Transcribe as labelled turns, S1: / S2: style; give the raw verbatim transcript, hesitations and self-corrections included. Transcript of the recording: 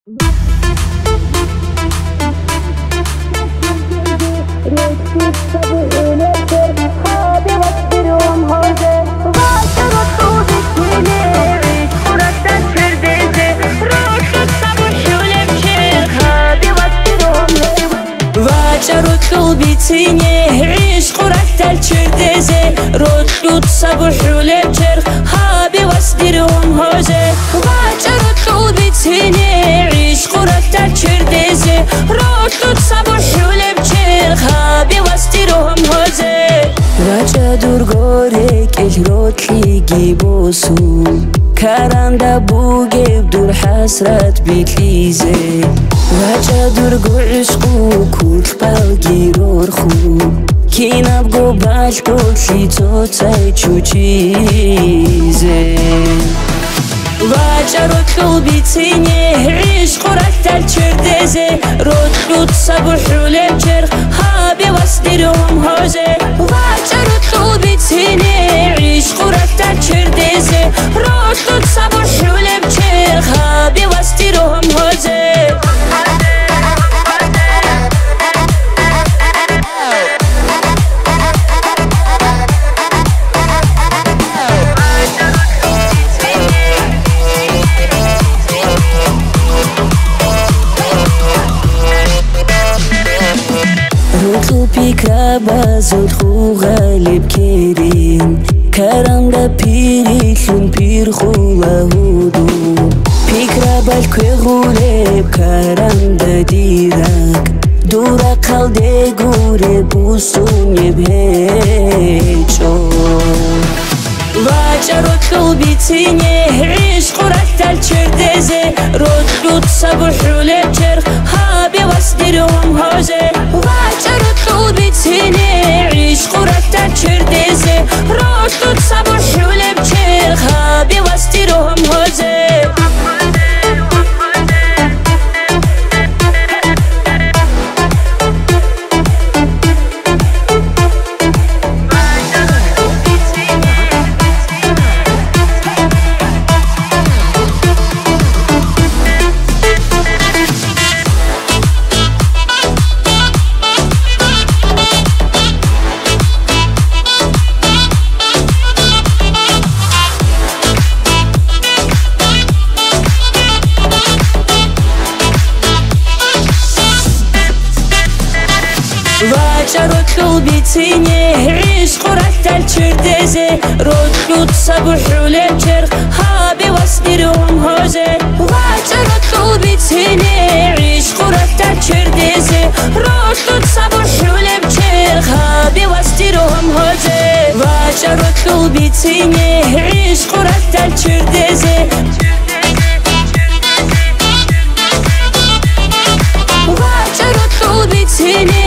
S1: بيتيني عشق ورحت الشردزة ردود صبح ولبشر هابي واصدرهم هوزة واجر ردود بيتيني عشق ورحت الشردزة ردود صبح ولبشر هابي واصدرهم هوزة راجع دور غورك الروت ليجي بوسو كاراندا بوجي بدور حسرت بيتليزة راجع دور عشقو كل بالجي رورخو كينا بقو باشكو شي توتاي تشوشيزة راجع رطلو بيتيني عشق ورحت الشردزة ردود صبح ولبشر هابي واصدرهم هوزة راجع رطلو بيتيني عشق ورحت الشردزة ردود صبح ولبشر هابي واصدرهم هوزة فكرة بازود خو غالب كريم كرم دا بيريشون بير خولا هودو فكرة بالكوي غولب كرم دا ديرك دورا قلده گوره بوسون يبهيشو واجه رطلو بيتيني عشق ورحت الشردزة ردود صبح ولبشر هابي واصدرهم هوزة واجه رطلو بيتيني عشق ورحت الشردزة ردود صبح ولبشر هابي واصدرهم هوزة واجه رطلو بيتيني عشق ورحت الشردزة ردود صبح ولبشر هابي واصدرهم هوزة واجه رطلو بيتيني عشق ورحت الشردزة ردود صبح ولبشر هابي واصدرهم هوزة واجه رطلو بيتيني عشق ورحت الشردزة واجه رطلو بيتيني